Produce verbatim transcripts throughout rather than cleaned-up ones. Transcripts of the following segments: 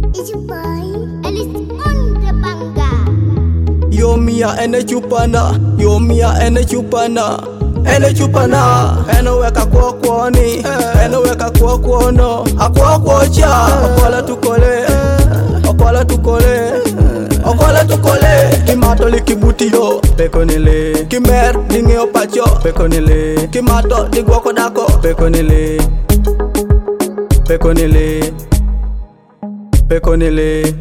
It's your boy, Alice on the banga. Yo mia ene chupana, yo mia ene chupana, ene chupana, ene weka kwa kwani, ene weka kwa kwono, akwa kwacha, akwala tukole, akwala tukole, akwala tukole. Kimato likibuti yo, pekonile, kimer dinge opacho, pekonile, kimato digwako dako, pekonile, pekonile, pekonile,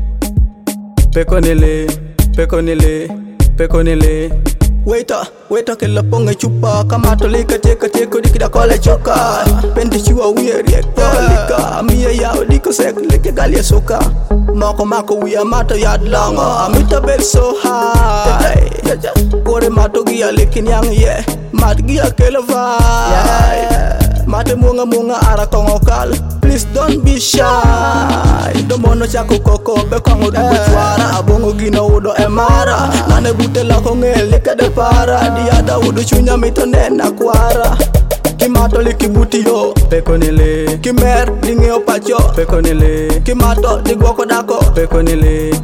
pekonile. Pekonile, pekonile. Waiter, waiter ke la ponga chupa kama tolika teka teko dikida kole choka. Pendi chua uye riek polika. Mia ya odiko sek leke galia soka. Mako mako uya mato yad longa. Amita bel so high. Kore mato gia lekin yang ye. Mat gia kele vai. Mate munga munga ara kongo kal. Please don't be shy. Domono chako koko be kongo dugo chwara. Abongo gino udo emara. Nane bute la konge lika de para. Diada udo chunya mito nena kwara. Kimato likibuti yo, pekonile. Kimer dinge opacho, pekonile. Kimato digwako dako, pekonile.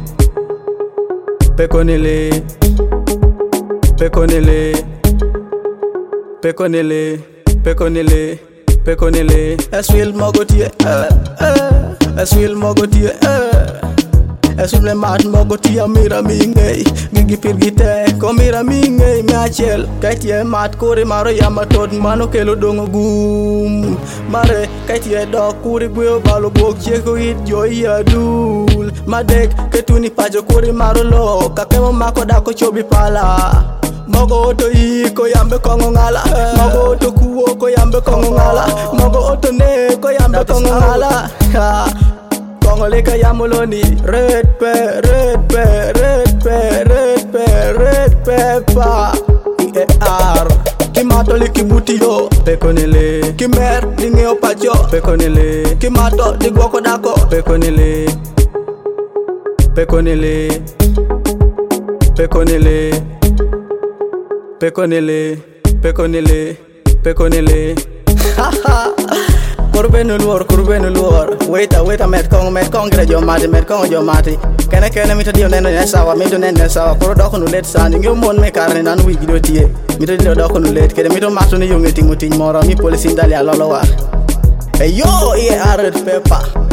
Pekonile. Pekonile. Pekonile. Pekonile. Pekonile. Eswil mogotie, eh, eh. Eswil mogotie, eh. Eswil le mat mogotie mira mingei. Gigi pirgite, ko mira mingei me achel. Kaitie mat kuri maro yama tod mano kelo dongo gum. Mare kaitie do kuri gweo balo bok cheko hit joy adul. Madek ketuni pajo kuri maro lo. Kakemo mako dako chobi pala. Mogo oto i ko yambe kongo ngala. Mogo oto kuo ko yambe kongo ngala. Mogo oto ne ko yambe kongo ngala. Kongo leka yamoloni. Red pe, red pe, red pe, red pe, red pepper. E A R Kimato likibuti yo, pekonile. Kimer dinge opacho, pekonile. Kimato digwako dako, pekonile. Pekonile. Pekonile. Pekonile, pekonile, pekonile. Haha. Kurbenu luar, kurbenu luar. Waita, waita met kong, met kong gra jo mati, met kong jo mati. Kene kene mito dio neno ne sawa, mito neno ne sawa. Kuro doko nulet sani, ngyo mon me karne nanu wigi do tie. Mito dio doko nulet, kede mito mato ni yunge tingu ting mora, mi polisi ndali alolo war. Hey yo, E A R pepper.